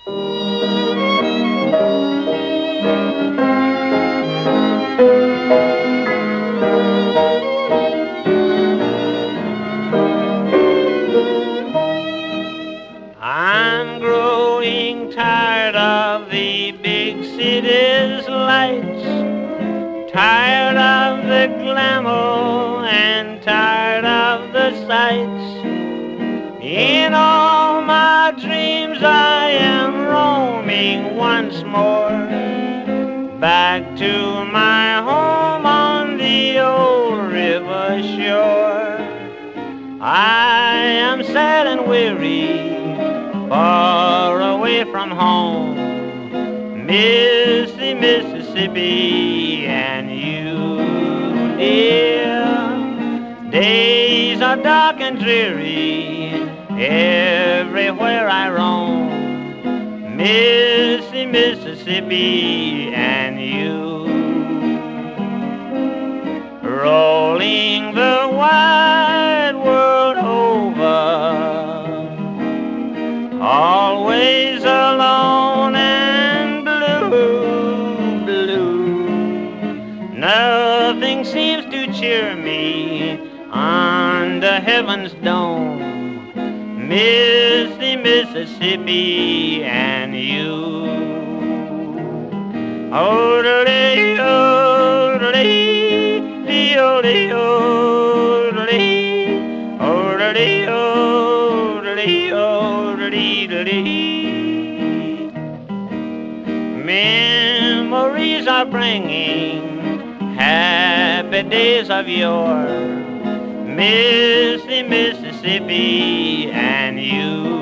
I'm growing tired of the big city's lights, tired of the glamour and tired of the sights. In all my dreams I am roaming once more back to my home on the old river shore. I am sad and weary, far away from home, miss the Mississippi and you, dear. Days are dark and dreary everywhere I roam, miss the Mississippi and you. Rolling the wide world over, always alone and blue, blue. Nothing seems to cheer me under heaven's dome, miss the Mississippi and you. Oh-de-lay, oh-de-lay, dee-oh-lay, oh-de-lay, oh-de-lay, oh-de-lay, oh-de-lay. Memories are bringing happy days of yore, miss the Mississippi and you.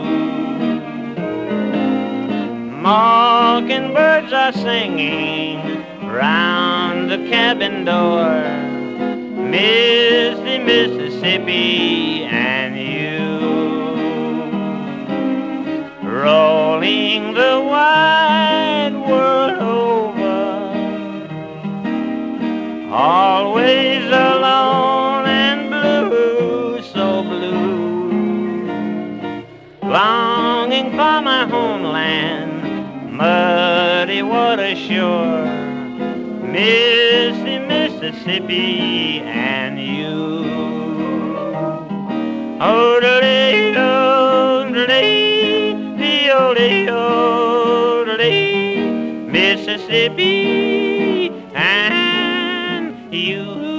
Mockingbirds are singing round the cabin door, miss the Mississippi and you. Rolling the wide world over, always alone and blue, so blue. Longing for my homeland, muddy water shore, miss the Mississippi and you. Oh-de-lay, oh-de-lay, dee-oh-lay, oh-de-lay, Mississippi and you.